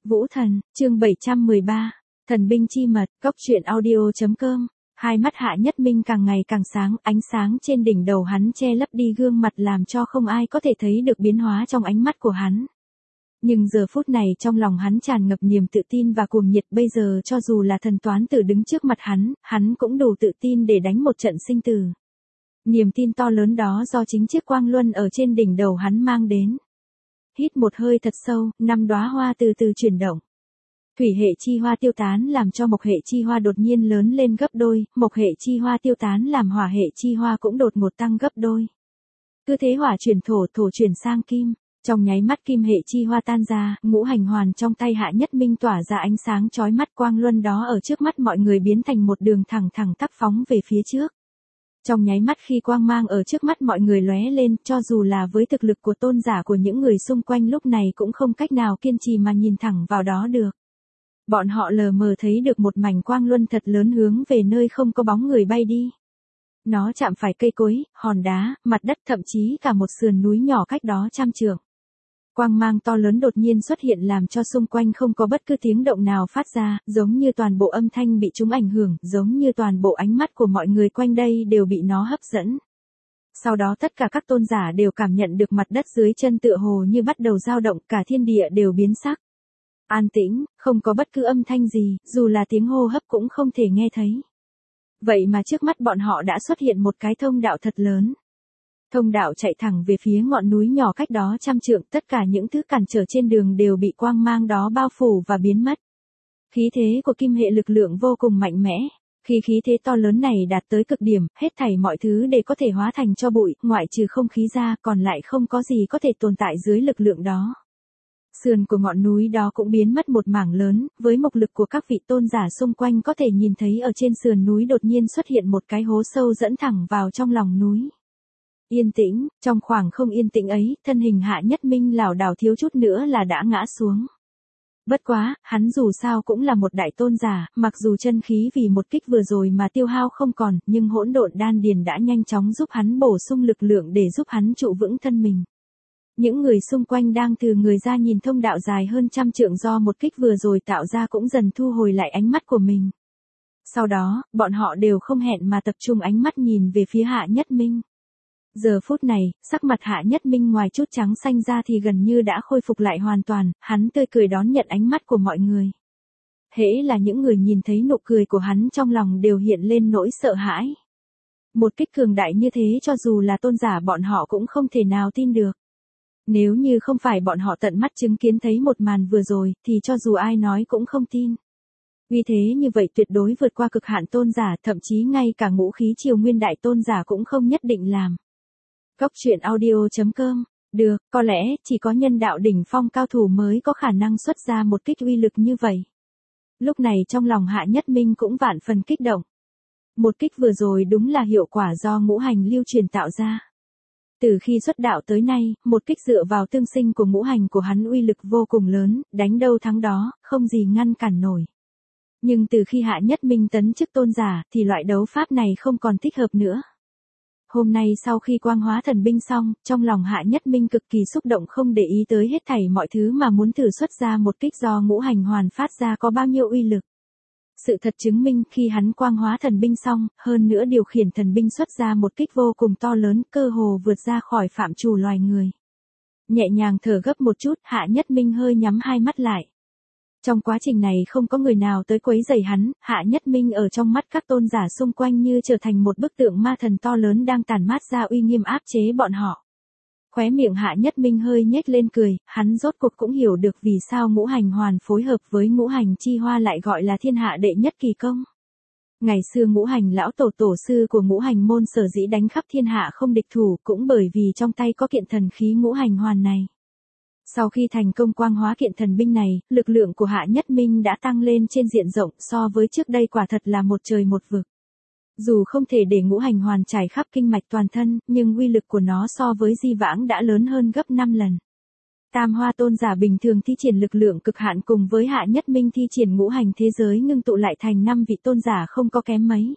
Vũ Thần, chương 713, Thần binh chi mật, cóc truyện audio.com. Hai mắt Hạ Nhất Minh càng ngày càng sáng, ánh sáng trên đỉnh đầu hắn che lấp đi gương mặt làm cho không ai có thể thấy được biến hóa trong ánh mắt của hắn. Nhưng giờ phút này trong lòng hắn tràn ngập niềm tự tin và cuồng nhiệt, bây giờ cho dù là thần toán tử đứng trước mặt hắn cũng đủ tự tin để đánh một trận sinh tử. Niềm tin to lớn đó do chính chiếc quang luân ở trên đỉnh đầu hắn mang đến. Hít một hơi thật sâu, 5 đóa hoa từ từ chuyển động. Thủy hệ chi hoa tiêu tán làm cho mộc hệ chi hoa đột nhiên lớn lên gấp đôi, mộc hệ chi hoa tiêu tán làm hỏa hệ chi hoa cũng đột ngột tăng gấp đôi. Cứ thế hỏa chuyển thổ, thổ chuyển sang kim. Trong nháy mắt kim hệ chi hoa tan ra, ngũ hành hoàn trong tay Hạ Nhất Minh tỏa ra ánh sáng chói mắt, quang luân đó ở trước mắt mọi người biến thành một đường thẳng tắp phóng về phía trước. Trong nháy mắt khi quang mang ở trước mắt mọi người lóe lên, cho dù là với thực lực của tôn giả của những người xung quanh lúc này cũng không cách nào kiên trì mà nhìn thẳng vào đó được. Bọn họ lờ mờ thấy được một mảnh quang luân thật lớn hướng về nơi không có bóng người bay đi. Nó chạm phải cây cối, hòn đá, mặt đất, thậm chí cả một sườn núi nhỏ cách đó trăm trượng. Quang mang to lớn đột nhiên xuất hiện làm cho xung quanh không có bất cứ tiếng động nào phát ra, giống như toàn bộ âm thanh bị chúng ảnh hưởng, giống như toàn bộ ánh mắt của mọi người quanh đây đều bị nó hấp dẫn. Sau đó tất cả các tôn giả đều cảm nhận được mặt đất dưới chân tựa hồ như bắt đầu dao động, cả thiên địa đều biến sắc. An tĩnh, không có bất cứ âm thanh gì, dù là tiếng hô hấp cũng không thể nghe thấy. Vậy mà trước mắt bọn họ đã xuất hiện một cái thông đạo thật lớn. Thông đạo chạy thẳng về phía ngọn núi nhỏ cách đó trăm trượng, tất cả những thứ cản trở trên đường đều bị quang mang đó bao phủ và biến mất. Khí thế của kim hệ lực lượng vô cùng mạnh mẽ. Khi khí thế to lớn này đạt tới cực điểm, hết thảy mọi thứ đều có thể hóa thành tro bụi, ngoại trừ không khí ra, còn lại không có gì có thể tồn tại dưới lực lượng đó. Sườn của ngọn núi đó cũng biến mất một mảng lớn, với mộc lực của các vị tôn giả xung quanh có thể nhìn thấy ở trên sườn núi đột nhiên xuất hiện một cái hố sâu dẫn thẳng vào trong lòng núi. Yên tĩnh, trong khoảng không yên tĩnh ấy, thân hình Hạ Nhất Minh lảo đảo thiếu chút nữa là đã ngã xuống. Bất quá, hắn dù sao cũng là một đại tôn giả, mặc dù chân khí vì một kích vừa rồi mà tiêu hao không còn, nhưng hỗn độn đan điền đã nhanh chóng giúp hắn bổ sung lực lượng để giúp hắn trụ vững thân mình. Những người xung quanh đang từ người ra nhìn thông đạo dài hơn trăm trượng do một kích vừa rồi tạo ra cũng dần thu hồi lại ánh mắt của mình. Sau đó, bọn họ đều không hẹn mà tập trung ánh mắt nhìn về phía Hạ Nhất Minh. Giờ phút này, sắc mặt Hạ Nhất Minh ngoài chút trắng xanh ra thì gần như đã khôi phục lại hoàn toàn, hắn tươi cười đón nhận ánh mắt của mọi người. Hễ là những người nhìn thấy nụ cười của hắn trong lòng đều hiện lên nỗi sợ hãi. Một kích cường đại như thế cho dù là tôn giả bọn họ cũng không thể nào tin được. Nếu như không phải bọn họ tận mắt chứng kiến thấy một màn vừa rồi, thì cho dù ai nói cũng không tin. Vì thế như vậy tuyệt đối vượt qua cực hạn tôn giả, thậm chí ngay cả ngũ khí triều nguyên đại tôn giả cũng không nhất định làm. Cóc truyện audio.com. Được, có lẽ chỉ có nhân đạo đỉnh phong cao thủ mới có khả năng xuất ra một kích uy lực như vậy. Lúc này trong lòng Hạ Nhất Minh cũng vạn phần kích động. Một kích vừa rồi đúng là hiệu quả do ngũ hành lưu truyền tạo ra. Từ khi xuất đạo tới nay, một kích dựa vào tương sinh của ngũ hành của hắn uy lực vô cùng lớn, đánh đâu thắng đó, không gì ngăn cản nổi. Nhưng từ khi Hạ Nhất Minh tấn chức tôn giả, thì loại đấu pháp này không còn thích hợp nữa. Hôm nay sau khi quang hóa thần binh xong, trong lòng Hạ Nhất Minh cực kỳ xúc động, không để ý tới hết thảy mọi thứ mà muốn thử xuất ra một kích do ngũ hành hoàn phát ra có bao nhiêu uy lực. Sự thật chứng minh khi hắn quang hóa thần binh xong, hơn nữa điều khiển thần binh xuất ra một kích vô cùng to lớn, cơ hồ vượt ra khỏi phạm trù loài người. Nhẹ nhàng thở gấp một chút, Hạ Nhất Minh hơi nhắm hai mắt lại. Trong quá trình này không có người nào tới quấy rầy hắn, Hạ Nhất Minh ở trong mắt các tôn giả xung quanh như trở thành một bức tượng ma thần to lớn đang tản mát ra uy nghiêm áp chế bọn họ. Khóe miệng Hạ Nhất Minh hơi nhếch lên cười, hắn rốt cuộc cũng hiểu được vì sao ngũ hành hoàn phối hợp với ngũ hành chi hoa lại gọi là thiên hạ đệ nhất kỳ công. Ngày xưa ngũ hành lão tổ sư của ngũ hành môn sở dĩ đánh khắp thiên hạ không địch thủ cũng bởi vì trong tay có kiện thần khí ngũ hành hoàn này. Sau khi thành công quang hóa kiện thần binh này, lực lượng của Hạ Nhất Minh đã tăng lên trên diện rộng, so với trước đây quả thật là một trời một vực. Dù không thể để ngũ hành hoàn trải khắp kinh mạch toàn thân, nhưng uy lực của nó so với Di Vãng đã lớn hơn gấp 5 lần. Tam hoa tôn giả bình thường thi triển lực lượng cực hạn cùng với Hạ Nhất Minh thi triển ngũ hành thế giới ngưng tụ lại thành 5 vị tôn giả không có kém mấy.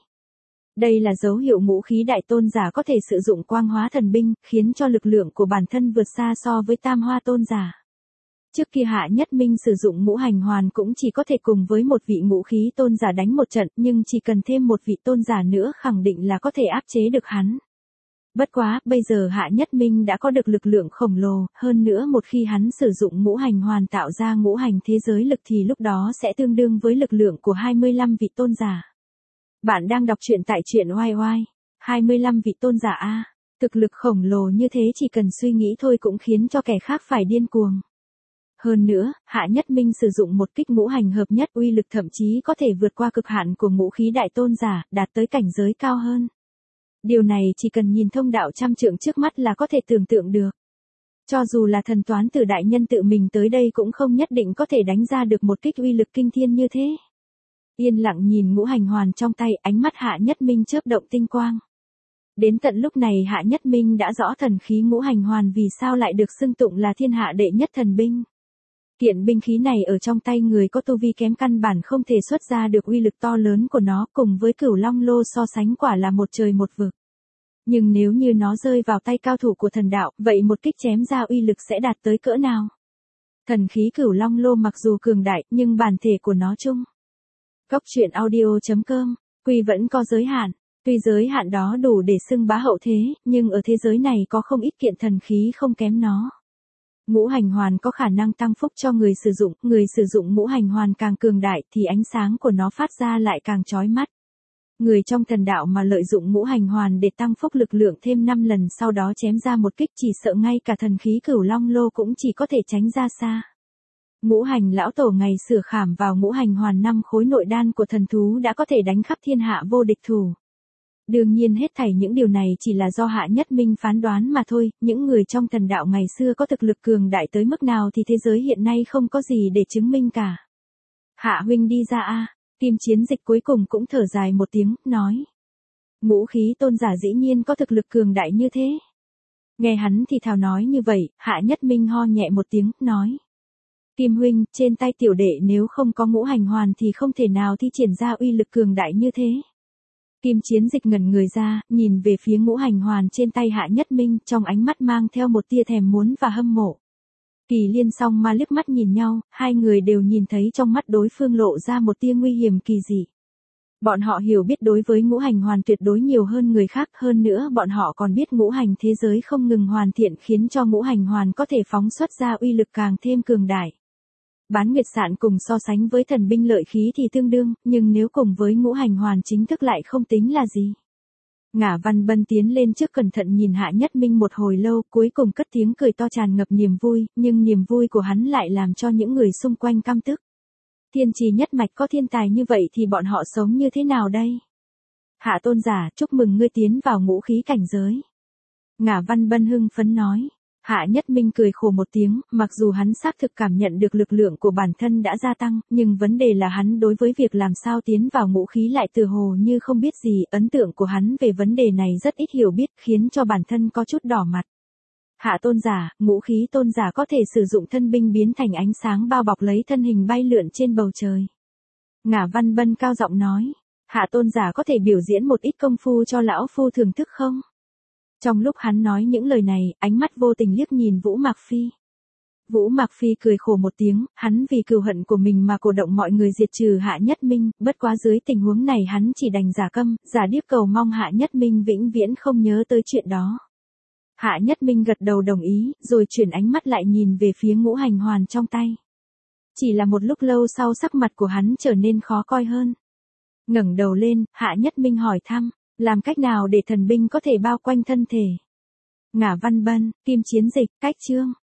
Đây là dấu hiệu ngũ khí đại tôn giả có thể sử dụng quang hóa thần binh, khiến cho lực lượng của bản thân vượt xa so với tam hoa tôn giả. Trước kia Hạ Nhất Minh sử dụng ngũ hành hoàn cũng chỉ có thể cùng với một vị ngũ khí tôn giả đánh một trận, nhưng chỉ cần thêm một vị tôn giả nữa khẳng định là có thể áp chế được hắn. Bất quá, bây giờ Hạ Nhất Minh đã có được lực lượng khổng lồ, hơn nữa một khi hắn sử dụng ngũ hành hoàn tạo ra ngũ hành thế giới lực thì lúc đó sẽ tương đương với lực lượng của 25 vị tôn giả. Bạn đang đọc truyện tại truyện YY, 25 vị tôn giả A, thực lực khổng lồ như thế chỉ cần suy nghĩ thôi cũng khiến cho kẻ khác phải điên cuồng. Hơn nữa, Hạ Nhất Minh sử dụng một kích ngũ hành hợp nhất uy lực thậm chí có thể vượt qua cực hạn của ngũ khí đại tôn giả, đạt tới cảnh giới cao hơn. Điều này chỉ cần nhìn thông đạo trăm trượng trước mắt là có thể tưởng tượng được. Cho dù là thần toán tử đại nhân tự mình tới đây cũng không nhất định có thể đánh ra được một kích uy lực kinh thiên như thế. Yên lặng nhìn ngũ hành hoàn trong tay, ánh mắt Hạ Nhất Minh chớp động tinh quang. Đến tận lúc này Hạ Nhất Minh đã rõ thần khí ngũ hành hoàn vì sao lại được xưng tụng là thiên hạ đệ nhất thần binh. Kiện binh khí này ở trong tay người có tu vi kém căn bản không thể xuất ra được uy lực to lớn của nó, cùng với Cửu Long Lô so sánh quả là một trời một vực. Nhưng nếu như nó rơi vào tay cao thủ của thần đạo, vậy một kích chém ra uy lực sẽ đạt tới cỡ nào? Thần khí Cửu Long Lô mặc dù cường đại, nhưng bản thể của nó chung. Cốc truyện audio.com, quy vẫn có giới hạn. Tuy giới hạn đó đủ để xưng bá hậu thế, nhưng ở thế giới này có không ít kiện thần khí không kém nó. Ngũ hành hoàn có khả năng tăng phúc cho người sử dụng ngũ hành hoàn càng cường đại thì ánh sáng của nó phát ra lại càng chói mắt. Người trong thần đạo mà lợi dụng ngũ hành hoàn để tăng phúc lực lượng thêm 5 lần sau đó chém ra một kích chỉ sợ ngay cả thần khí Cửu Long Lô cũng chỉ có thể tránh ra xa. Ngũ hành lão tổ ngày xưa khảm vào ngũ hành hoàn 5 khối nội đan của thần thú đã có thể đánh khắp thiên hạ vô địch thủ. Đương nhiên hết thảy những điều này chỉ là do Hạ Nhất Minh phán đoán mà thôi, những người trong thần đạo ngày xưa có thực lực cường đại tới mức nào thì thế giới hiện nay không có gì để chứng minh cả. Hạ huynh đi ra a. Kim Chiến Dịch cuối cùng cũng thở dài một tiếng, nói. Ngũ khí tôn giả dĩ nhiên có thực lực cường đại như thế. Nghe hắn thì thào nói như vậy, Hạ Nhất Minh ho nhẹ một tiếng, nói. Kim huynh, trên tay tiểu đệ nếu không có ngũ hành hoàn thì không thể nào thi triển ra uy lực cường đại như thế. Kim Chiến Dịch ngẩn người ra, nhìn về phía ngũ hành hoàn trên tay Hạ Nhất Minh, trong ánh mắt mang theo một tia thèm muốn và hâm mộ. Kỳ Liên song ma liếc mắt nhìn nhau, hai người đều nhìn thấy trong mắt đối phương lộ ra một tia nguy hiểm kỳ dị. Bọn họ hiểu biết đối với ngũ hành hoàn tuyệt đối nhiều hơn người khác, hơn nữa bọn họ còn biết ngũ hành thế giới không ngừng hoàn thiện khiến cho ngũ hành hoàn có thể phóng xuất ra uy lực càng thêm cường đại. Bán Nguyệt Sạn cùng so sánh với thần binh lợi khí thì tương đương, nhưng nếu cùng với ngũ hành hoàn chính thức lại không tính là gì. Ngả Văn Bân tiến lên trước cẩn thận nhìn Hạ Nhất Minh một hồi lâu, cuối cùng cất tiếng cười to tràn ngập niềm vui, nhưng niềm vui của hắn lại làm cho những người xung quanh căm tức. Thiên Trì nhất mạch có thiên tài như vậy thì bọn họ sống như thế nào đây? Hạ tôn giả, chúc mừng ngươi tiến vào ngũ khí cảnh giới. Ngả Văn Bân hưng phấn nói. Hạ Nhất Minh cười khổ một tiếng, mặc dù hắn xác thực cảm nhận được lực lượng của bản thân đã gia tăng, nhưng vấn đề là hắn đối với việc làm sao tiến vào ngũ khí lại tựa hồ như không biết gì, ấn tượng của hắn về vấn đề này rất ít hiểu biết khiến cho bản thân có chút đỏ mặt. Hạ tôn giả, ngũ khí tôn giả có thể sử dụng thân binh biến thành ánh sáng bao bọc lấy thân hình bay lượn trên bầu trời. Ngả Văn Bân cao giọng nói, Hạ tôn giả có thể biểu diễn một ít công phu cho lão phu thưởng thức không? Trong lúc hắn nói những lời này, ánh mắt vô tình liếc nhìn Vũ Mạc Phi. Vũ Mạc Phi cười khổ một tiếng, hắn vì cừu hận của mình mà cổ động mọi người diệt trừ Hạ Nhất Minh, bất quá dưới tình huống này hắn chỉ đành giả câm, giả điếc cầu mong Hạ Nhất Minh vĩnh viễn không nhớ tới chuyện đó. Hạ Nhất Minh gật đầu đồng ý, rồi chuyển ánh mắt lại nhìn về phía ngũ hành hoàn trong tay. Chỉ là một lúc lâu sau sắc mặt của hắn trở nên khó coi hơn. Ngẩng đầu lên, Hạ Nhất Minh hỏi thăm. Làm cách nào để thần binh có thể bao quanh thân thể? Ngả Văn Bân, Kim Chiến Dịch, cách chương.